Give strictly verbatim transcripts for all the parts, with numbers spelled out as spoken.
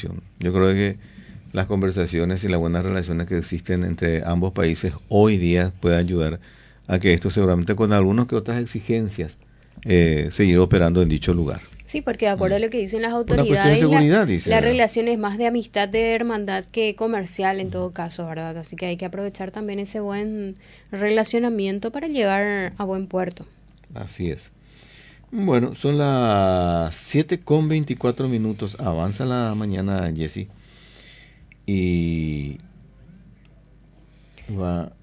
solución. Yo creo que las conversaciones y las buenas relaciones que existen entre ambos países hoy día pueden ayudar a que esto, seguramente con algunas que otras exigencias, eh, seguir operando en dicho lugar. Sí, porque de acuerdo mm. a lo que dicen las Una cuestión de autoridades, seguridad, la, dice, la ¿verdad? relación es más de amistad, de hermandad que comercial en todo caso, ¿verdad? Así que hay que aprovechar también ese buen relacionamiento para llegar a buen puerto. Así es. Bueno, son las siete con veinticuatro minutos. Avanza la mañana, Jessy. Y va...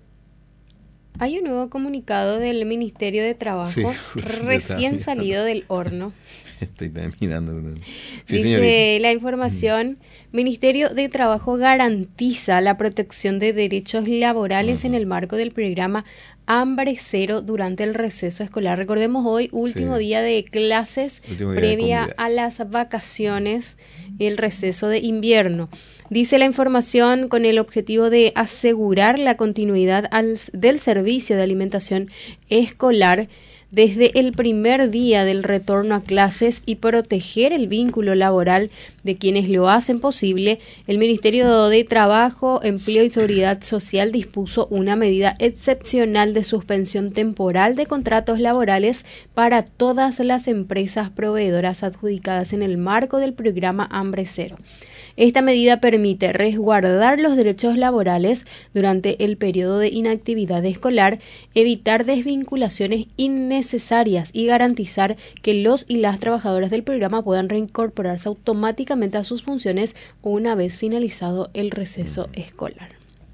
Hay un nuevo comunicado del Ministerio de Trabajo, Sí, recién salido del horno. Estoy mirando. Sí, Dice señorita. la información, Ministerio de Trabajo garantiza la protección de derechos laborales uh-huh. en el marco del programa Hambre Cero durante el receso escolar. Recordemos hoy, último sí. día de clases último día previa de a las vacaciones y el receso de invierno. Dice la información con el objetivo de asegurar la continuidad al, del servicio de alimentación escolar desde el primer día del retorno a clases y proteger el vínculo laboral de quienes lo hacen posible. El Ministerio de Trabajo, Empleo y Seguridad Social dispuso una medida excepcional de suspensión temporal de contratos laborales para todas las empresas proveedoras adjudicadas en el marco del programa Hambre Cero. Esta medida permite resguardar los derechos laborales durante el periodo de inactividad escolar, evitar desvinculaciones innecesarias y garantizar que los y las trabajadoras del programa puedan reincorporarse automáticamente a sus funciones una vez finalizado el receso escolar.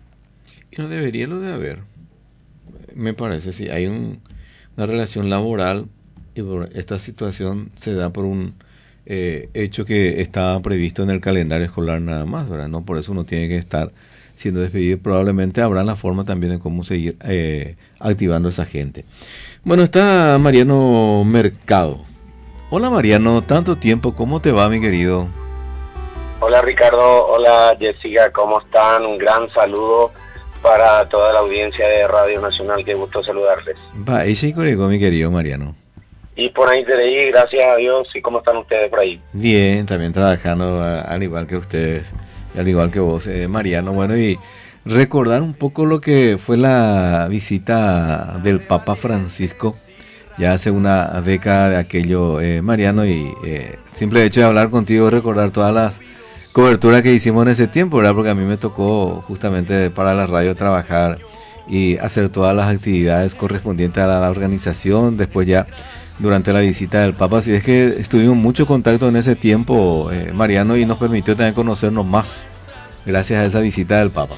Y no debería lo de haber. Me parece, sí, hay un, una relación laboral y por esta situación se da por un Eh, hecho que estaba previsto en el calendario escolar nada más, ¿verdad? No, por eso uno tiene que estar siendo despedido. Probablemente habrá la forma también de cómo seguir eh, activando a esa gente. Bueno, está Mariano Mercado. Hola Mariano, tanto tiempo, ¿cómo te va, mi querido? Hola Ricardo, hola Jessica, ¿cómo están? Un gran saludo para toda la audiencia de Radio Nacional, qué gusto saludarles. Va, ese corrigo, mi querido Mariano. Y por ahí te leí, gracias a Dios. ¿Y cómo están ustedes por ahí? Bien, también trabajando a, al igual que ustedes, al igual que vos, eh, Mariano. Bueno, y recordar un poco lo que fue la visita del Papa Francisco, ya hace una década de aquello, eh, Mariano, y eh, simple hecho de hablar contigo, recordar todas las coberturas que hicimos en ese tiempo, ¿verdad? Porque a mí me tocó justamente para la radio trabajar y hacer todas las actividades correspondientes a la, a la organización, después ya durante la visita del Papa. Así es que estuvimos mucho contacto en ese tiempo, eh, Mariano, y nos permitió también conocernos más gracias a esa visita del Papa.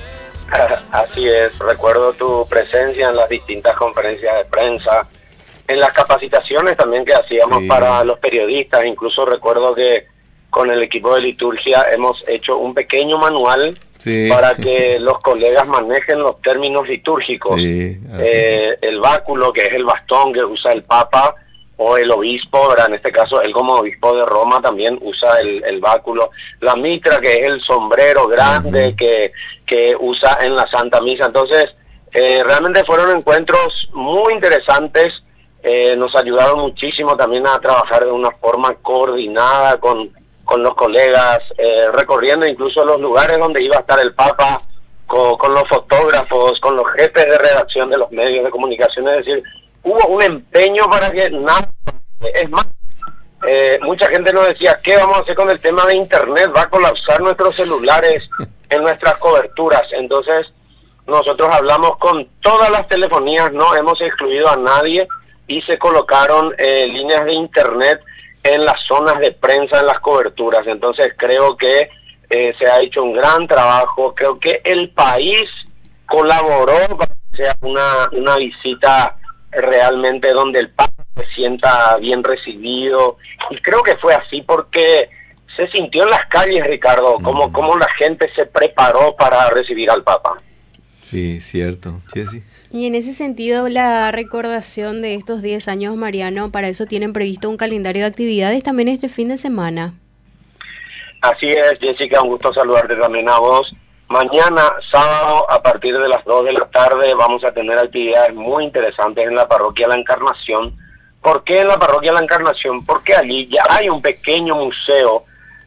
Así es, recuerdo tu presencia en las distintas conferencias de prensa, en las capacitaciones también que hacíamos sí. para los periodistas. Incluso recuerdo que con el equipo de liturgia hemos hecho un pequeño manual sí. para que los colegas manejen los términos litúrgicos. Sí, eh, el báculo, que es el bastón que usa el Papa, o el obispo, ¿verdad? En este caso él como obispo de Roma también usa el, el báculo. La mitra, que es el sombrero grande uh-huh. que, que usa en la Santa Misa. Entonces, eh, realmente fueron encuentros muy interesantes. Eh, nos ayudaron muchísimo también a trabajar de una forma coordinada con con los colegas, eh, recorriendo incluso los lugares donde iba a estar el Papa, con, con los fotógrafos, con los jefes de redacción de los medios de comunicación. Es decir, hubo un empeño para que nada, es más, eh, mucha gente nos decía, ¿qué vamos a hacer con el tema de internet? Va a colapsar nuestros celulares en nuestras coberturas. Entonces, nosotros hablamos con todas las telefonías, no hemos excluido a nadie, y se colocaron eh, líneas de internet en las zonas de prensa, en las coberturas. Entonces creo que eh, se ha hecho un gran trabajo. Creo que el país colaboró para que sea una, una visita realmente donde el Papa se sienta bien recibido. Y creo que fue así porque se sintió en las calles, Ricardo, como, como la gente se preparó para recibir al Papa. Sí, cierto. Sí, sí. Y en ese sentido, la recordación de estos diez años, Mariano, para eso tienen previsto un calendario de actividades también este fin de semana. Así es, Jessica, un gusto saludarte también a vos. Mañana, sábado, a partir de las dos de la tarde, vamos a tener actividades muy interesantes en la Parroquia La Encarnación. ¿Por qué en la Parroquia La Encarnación? Porque allí ya hay un pequeño museo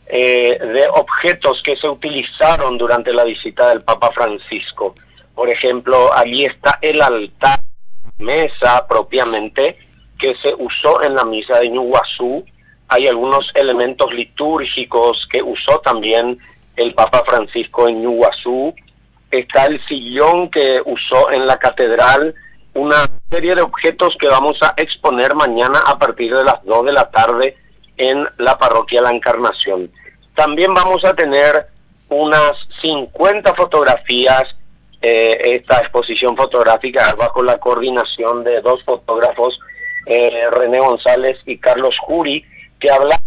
eh, de objetos que se utilizaron durante la visita del Papa Francisco. Por ejemplo, allí está el altar, mesa propiamente, que se usó en la misa de Ñuguazú. Hay algunos elementos litúrgicos que usó también el Papa Francisco en Ñuguazú. Está el sillón que usó en la catedral, una serie de objetos que vamos a exponer mañana a partir de las dos de la tarde en la parroquia La Encarnación. También vamos a tener unas cincuenta fotografías, eh, esta exposición fotográfica bajo la coordinación de dos fotógrafos, eh, René González y Carlos Juri, que hablan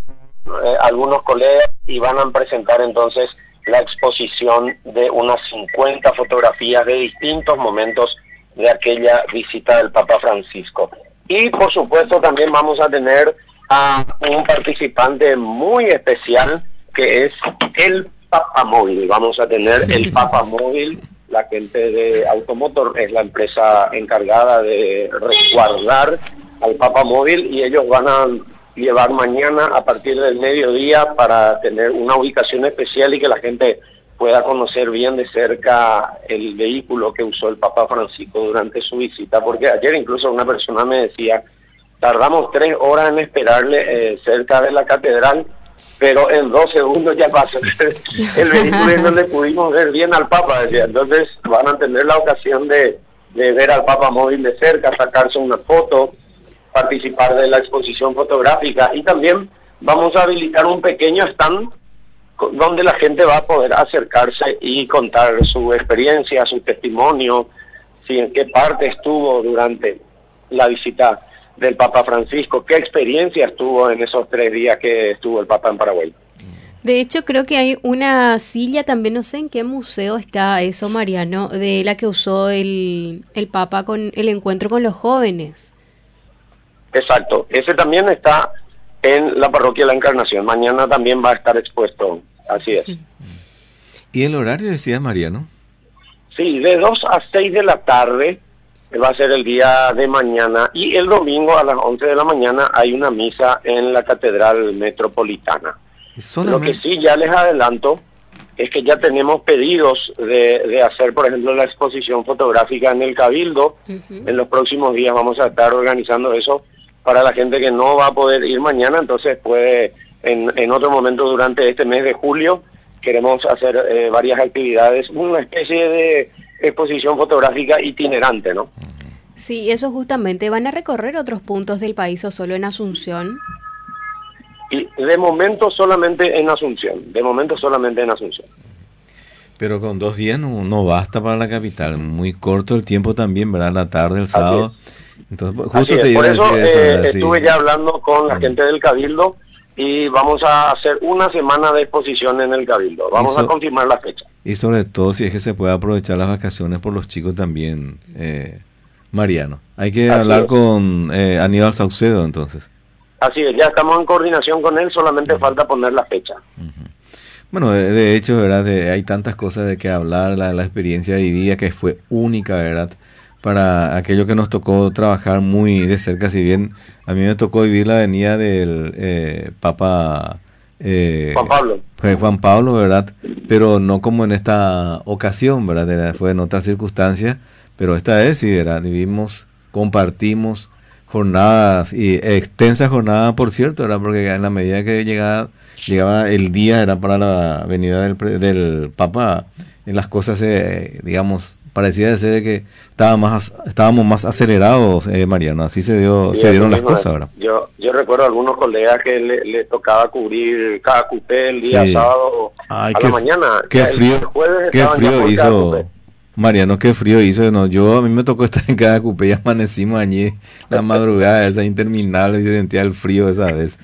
eh, algunos colegas y van a presentar entonces la exposición de unas cincuenta fotografías de distintos momentos de aquella visita del Papa Francisco. Y por supuesto también vamos a tener a un participante muy especial que es el Papa Móvil. Vamos a tener el Papa Móvil. La gente de Automotor es la empresa encargada de resguardar al Papa Móvil y ellos van a llevar mañana a partir del mediodía para tener una ubicación especial y que la gente pueda conocer bien de cerca el vehículo que usó el Papa Francisco durante su visita, porque ayer incluso una persona me decía, tardamos tres horas en esperarle eh, cerca de la catedral, pero en dos segundos ya pasó el vehículo y no le pudimos ver bien al Papa, decía. Entonces van a tener la ocasión de, de ver al Papa Móvil de cerca, sacarse una foto, participar de la exposición fotográfica y también vamos a habilitar un pequeño stand donde la gente va a poder acercarse y contar su experiencia, su testimonio, si en qué parte estuvo durante la visita del Papa Francisco, qué experiencias tuvo en esos tres días que estuvo el Papa en Paraguay. De hecho, creo que hay una silla también, no sé en qué museo está eso, Mariano, de la que usó el, el Papa con el encuentro con los jóvenes. Exacto, ese también está en la parroquia La Encarnación. Mañana también va a estar expuesto, así es. ¿Y el horario decía Mariano? Sí, de dos a seis de la tarde va a ser el día de mañana y el domingo a las once de la mañana hay una misa en la Catedral Metropolitana. Lo que sí ya les adelanto es que ya tenemos pedidos de, de hacer, por ejemplo, la exposición fotográfica en el Cabildo. Uh-huh. En los próximos días vamos a estar organizando eso para la gente que no va a poder ir mañana, entonces puede en, en otro momento durante este mes de julio queremos hacer eh, varias actividades, una especie de exposición fotográfica itinerante, ¿no? Sí, eso justamente. ¿Van a recorrer otros puntos del país o solo en Asunción? Y de momento solamente en Asunción, de momento solamente en Asunción. Pero con dos días no, no basta para la capital, muy corto el tiempo también, ¿verdad? La tarde, el sábado. Entonces, justo te iba Por a eso decir eso, eh, estuve ya hablando con la gente del Cabildo y vamos a hacer una semana de exposición en el Cabildo. Vamos so, a confirmar la fecha. Y sobre todo si es que se puede aprovechar las vacaciones por los chicos también, eh, Mariano. Hay que Así hablar es. con eh, Aníbal Saucedo entonces. Así es, ya estamos en coordinación con él, solamente uh-huh. falta poner la fecha. Uh-huh. Bueno, de, de hecho, ¿verdad? De, hay tantas cosas de que hablar, la, la experiencia vivida que fue única, ¿verdad? Para aquello que nos tocó trabajar muy de cerca, si bien a mí me tocó vivir la venida del eh, Papa eh, Juan Pablo. Juan Pablo, ¿verdad? Pero no como en esta ocasión, ¿verdad? Fue en otras circunstancias, pero esta vez sí, ¿verdad? Vivimos, compartimos jornadas, y extensas jornadas, por cierto, ¿verdad? Porque en la medida que llegaba, llegaba el día, era para la venida del, del Papa, en las cosas, eh, digamos, parecía de ser que estaba más, estábamos más acelerados, eh, Mariano, así se dio, sí, se dieron las cosas ahora. Yo yo recuerdo a algunos colegas que le, le tocaba cubrir cada cupé el día sí. sábado Ay, a qué, la mañana. Qué frío, qué frío hizo, Mariano, qué frío hizo. No, yo a mí me tocó estar en cada cupé y amanecimos allí la madrugada, esa interminable, y se sentía el frío esa vez.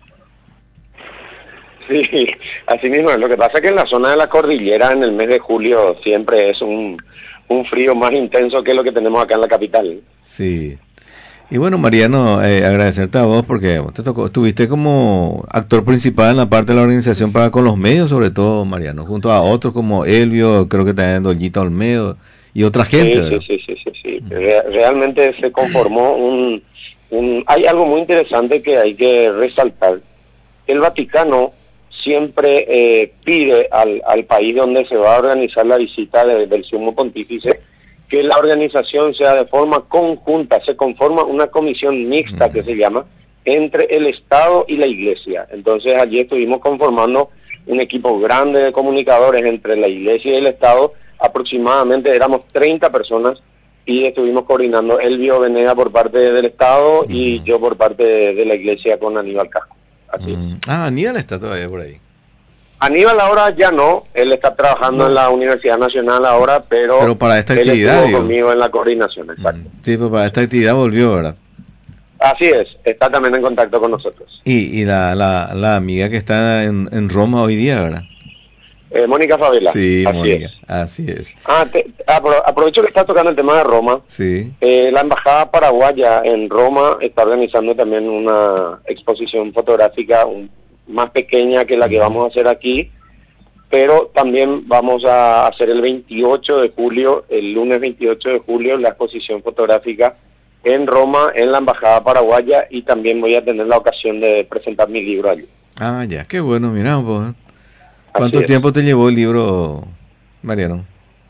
Sí, así mismo. Lo que pasa es que en la zona de la cordillera en el mes de julio siempre es un un frío más intenso que lo que tenemos acá en la capital. Sí. Y bueno, Mariano, eh, agradecerte a vos porque te tocó, estuviste como actor principal en la parte de la organización para con los medios, sobre todo, Mariano, junto a otros como Elvio, creo que también Dollita Olmedo y otra gente. Sí, sí, sí, sí, sí, sí. Re- realmente se conformó un, un... Hay algo muy interesante que hay que resaltar. El Vaticano siempre eh, pide al, al país donde se va a organizar la visita de, del sumo pontífice que la organización sea de forma conjunta, se conforma una comisión mixta uh-huh. que se llama, entre el Estado y la Iglesia. Entonces allí estuvimos conformando un equipo grande de comunicadores entre la Iglesia y el Estado, aproximadamente éramos treinta personas, y estuvimos coordinando Elvio Venega por parte del Estado uh-huh. y yo por parte de, de la Iglesia con Aníbal Casco. Así uh-huh. Ah, Aníbal está todavía por ahí. Aníbal ahora ya no, él está trabajando no. en la Universidad Nacional ahora, pero, pero para esta él actividad, estuvo digo. conmigo en la coordinación, exacto. Uh-huh. Sí, pero para esta actividad volvió, ¿verdad? Así es, está también en contacto con nosotros. Y, y la, la, la amiga que está en, en Roma hoy día, ¿verdad? Eh, Mónica Favela. Sí, así Mónica, es. así es. Ah, te, apro- aprovecho que estás tocando el tema de Roma. Sí. Eh, la Embajada Paraguaya en Roma está organizando también una exposición fotográfica un, más pequeña que la que uh-huh. vamos a hacer aquí, pero también vamos a hacer el veintiocho de julio, el lunes veintiocho de julio, la exposición fotográfica en Roma, en la Embajada Paraguaya, y también voy a tener la ocasión de presentar mi libro allí. Ah, ya, qué bueno, mira, pues. ¿Cuánto tiempo te llevó el libro, Mariano?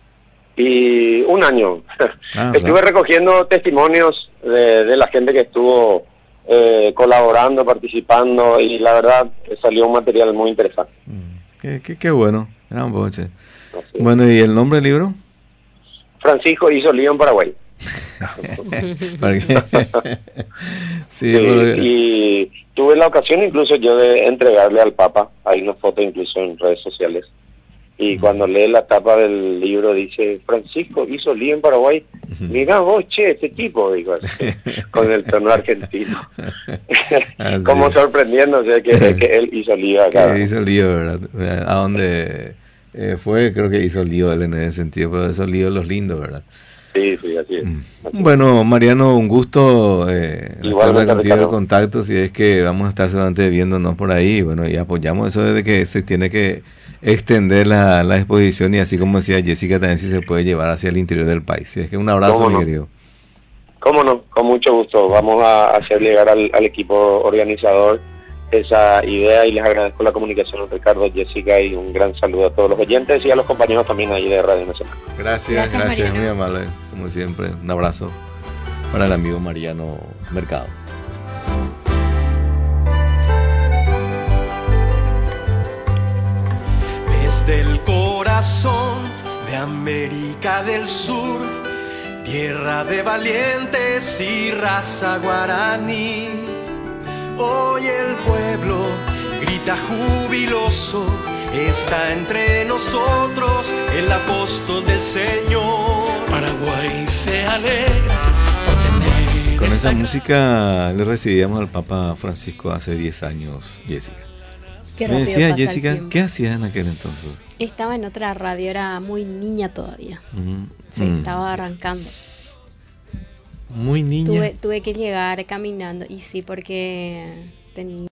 Y un año. Ah, Estuve claro. recogiendo testimonios de, de la gente que estuvo eh, colaborando, participando, y la verdad salió un material muy interesante. Mm, qué, qué, qué bueno. Era un boche. Bueno, ¿y el nombre del libro? Francisco hizo lío en Paraguay. ¿Para qué? sí, sí, porque... y tuve la ocasión incluso yo de entregarle al Papa, hay una foto incluso en redes sociales, y uh-huh. cuando lee la tapa del libro dice, Francisco hizo lío en Paraguay, uh-huh. mirá vos, che, este tipo, digo, así, con el tono argentino, como sorprendiéndose que, que él hizo lío acá. Que hizo lío, ¿verdad? A donde eh, fue, creo que hizo lío él en ese sentido, pero esos líos los lindos, ¿verdad? Sí, sí, así es. Así bueno, Mariano, un gusto eh, igual contigo el contacto, si es que vamos a estar solamente viéndonos por ahí, bueno, y apoyamos eso desde que se tiene que extender la, la exposición, y así como decía Jessica, también si se puede llevar hacia el interior del país. Si es que un abrazo, mi no? querido. Cómo no, con mucho gusto. Vamos a hacer llegar al, al equipo organizador esa idea, y les agradezco la comunicación a Ricardo, Jessica, y un gran saludo a todos los oyentes y a los compañeros también ahí de Radio Nacional. Gracias, gracias, gracias muy amable, como siempre. Un abrazo para el amigo Mariano Mercado. Desde el corazón de América del Sur, tierra de valientes y raza guaraní, hoy el pueblo grita jubiloso, está entre nosotros el apóstol del Señor. Paraguay se alegra por tener. Con esa música le recibíamos al Papa Francisco hace diez años, Jessica. Qué Me rápido decía pasa el Jessica, tiempo. ¿qué hacías en aquel entonces? Estaba en otra radio, era muy niña todavía. Uh-huh. Sí, mm. estaba arrancando. Muy niña. Tuve, tuve que llegar caminando, y sí, porque tenía